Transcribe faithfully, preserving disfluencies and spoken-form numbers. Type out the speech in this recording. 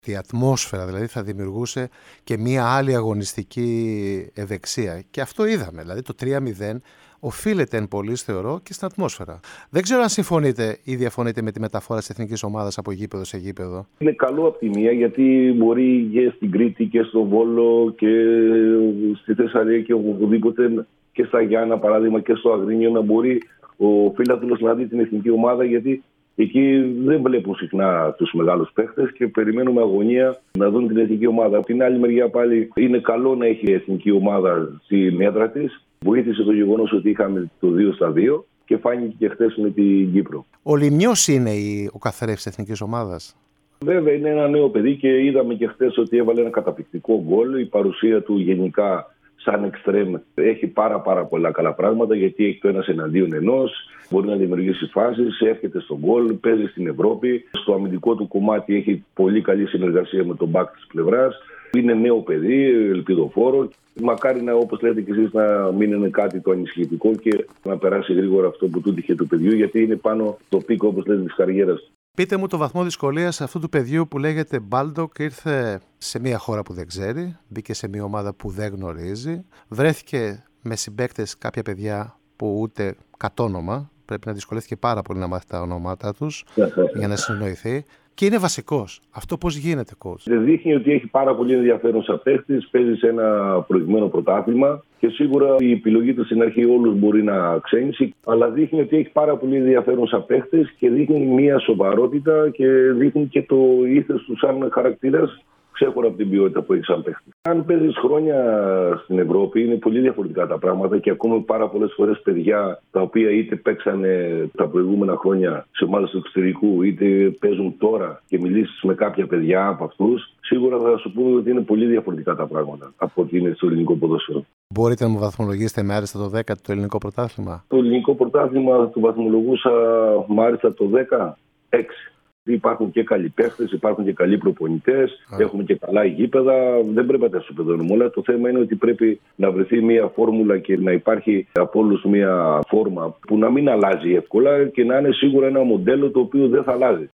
Η ατμόσφαιρα δηλαδή θα δημιουργούσε και μία άλλη αγωνιστική ευεξία. Και αυτό είδαμε. Δηλαδή το τρία μηδέν οφείλεται εν πολλοίς, θεωρώ, και στην ατμόσφαιρα. Δεν ξέρω αν συμφωνείτε ή διαφωνείτε με τη μεταφορά της εθνικής ομάδας από γήπεδο σε γήπεδο. Είναι καλό από τη μία, γιατί μπορεί και στην Κρήτη και στο Βόλο και στη Θεσσαλία και οπουδήποτε, και στα Γιάννα παράδειγμα και στο Αγρίνιο, να μπορεί ο φίλαθλος να δει την εθνική ομάδα, γιατί εκεί δεν βλέπουν συχνά τους μεγάλους παίχτες και περιμένουν με αγωνία να δουν την εθνική ομάδα. Από την άλλη μεριά πάλι είναι καλό να έχει η εθνική ομάδα στην έδρα της. Βοήθησε το γεγονός ότι είχαμε το δύο στα δύο και φάνηκε και χθες με την Κύπρο. Ο Λιμιός είναι ο καθρέφτης της εθνικής ομάδας. Βέβαια είναι ένα νέο παιδί και είδαμε και χθες ότι έβαλε ένα καταπληκτικό γκολ. Η παρουσία του γενικά σαν εξτρέμ έχει πάρα πάρα πολλά καλά πράγματα, γιατί έχει το ένας εναντίον ενός, μπορεί να δημιουργήσει φάσεις, έρχεται στον γκολ, παίζει στην Ευρώπη. Στο αμυντικό του κομμάτι έχει πολύ καλή συνεργασία με τον μπακ της πλευράς. Είναι νέο παιδί, ελπιδοφόρο. Μακάρι να, όπως λέτε και εσείς, να μην είναι κάτι το ανησυχητικό και να περάσει γρήγορα αυτό που του τύχε του παιδιού, γιατί είναι πάνω στο πίκο, όπως λέτε, της καριέρας του. Πείτε μου το βαθμό δυσκολίας αυτού του παιδιού που λέγεται Μπάλντοκ. Ήρθε σε μια χώρα που δεν ξέρει, μπήκε σε μια ομάδα που δεν γνωρίζει, βρέθηκε με συμπαίκτες κάποια παιδιά που ούτε κατ' όνομα, πρέπει να δυσκολεύτηκε πάρα πολύ να μάθει τα ονόματα τους για να συνοηθεί. Και είναι βασικός. Αυτό πώς γίνεται, coach? Δείχνει ότι έχει πάρα πολύ ενδιαφέρον σαν παίχτης, παίζει σε ένα προηγμένο πρωτάθλημα και σίγουρα η επιλογή του στην αρχή όλους μπορεί να ξένησε, αλλά δείχνει ότι έχει πάρα πολύ ενδιαφέρον σαν παίχτης και δείχνει μια σοβαρότητα και δείχνει και το ήθος του σαν χαρακτήρας, ξέχωρα από την ποιότητα που έχει σαν παίχτη. Αν παίζεις χρόνια στην Ευρώπη, είναι πολύ διαφορετικά τα πράγματα και ακούμε πάρα πολλές φορές παιδιά τα οποία είτε παίξανε τα προηγούμενα χρόνια σε ομάδες του εξωτερικού, είτε παίζουν τώρα και μιλήσεις με κάποια παιδιά από αυτούς, σίγουρα θα σου πούμε ότι είναι πολύ διαφορετικά τα πράγματα από ότι είναι στο ελληνικό ποδόσφαιρο. Μπορείτε να μου βαθμολογήσετε με άριστα το δέκα το ελληνικό πρωτάθλημα? Το ελληνικό πρωτάθλημα του βαθμολογούσα με άριστα το δέκα έξι. Υπάρχουν και καλοί παίχτες, υπάρχουν και καλοί προπονητές, έχουμε και καλά γήπεδα. Δεν πρέπει να τα σοπεδώνουμε όλα. Το θέμα είναι ότι πρέπει να βρεθεί μια φόρμουλα και να υπάρχει από όλους μια φόρμα που να μην αλλάζει εύκολα και να είναι σίγουρα ένα μοντέλο το οποίο δεν θα αλλάζει.